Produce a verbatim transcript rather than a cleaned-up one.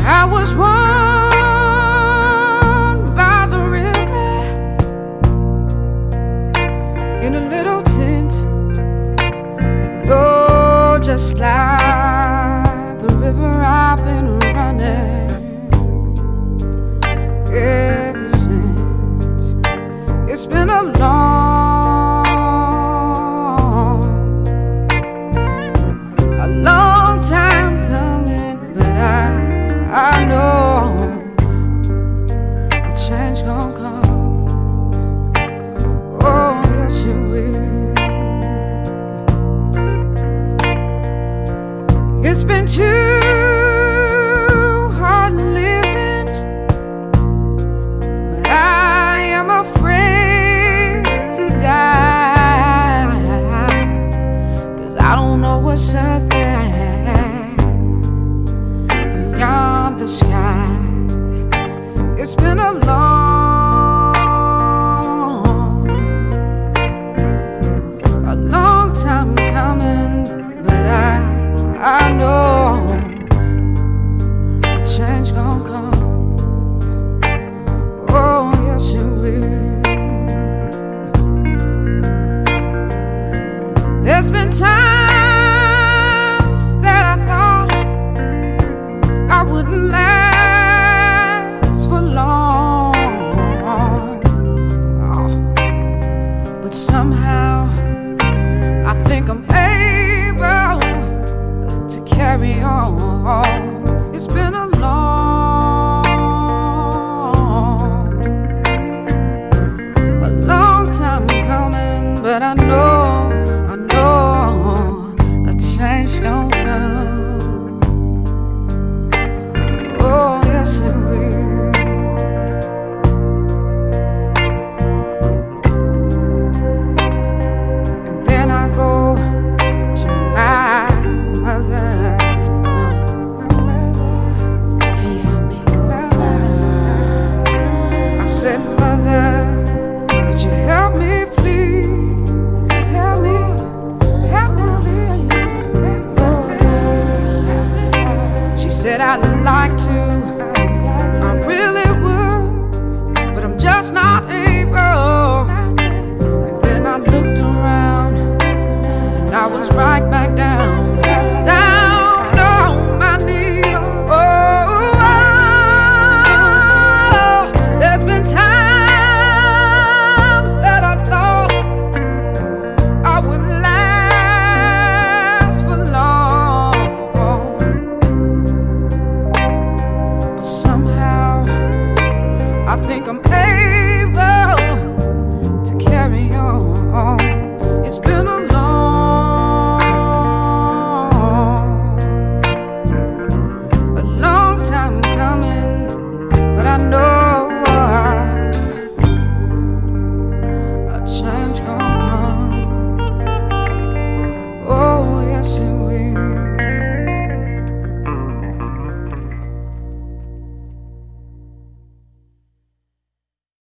I was born by the river in a little tent, and oh, just like the river I've been running ever since. It's been a long, a long time coming, but I I know a change gon' come. Oh, yes it will. It's been too hard living, but I am afraid to die, 'cause I don't know what's up there beyond the sky. It's been a long, a long time coming, but I, I know a change gon' come. Oh, yes it will. There's been times that I thought I wouldn't last for long, oh, but somehow I think I'm able to carry on. It's been a long, a long time coming, but I know, I know a change gon' come. Oh, yes it will. And then I go to my mother. My mother, can you help me? Mother. I said, Mother, could you help me, please? Help me, help me, please. She said, I'd like to, I really would, but I'm just not able. And then I looked around, and I was right back down, down on my knees. Oh, oh, there's been times that I thought I wouldn't last for long, but somehow I think I'm able to carry on. It's been a long, a long time coming, but I know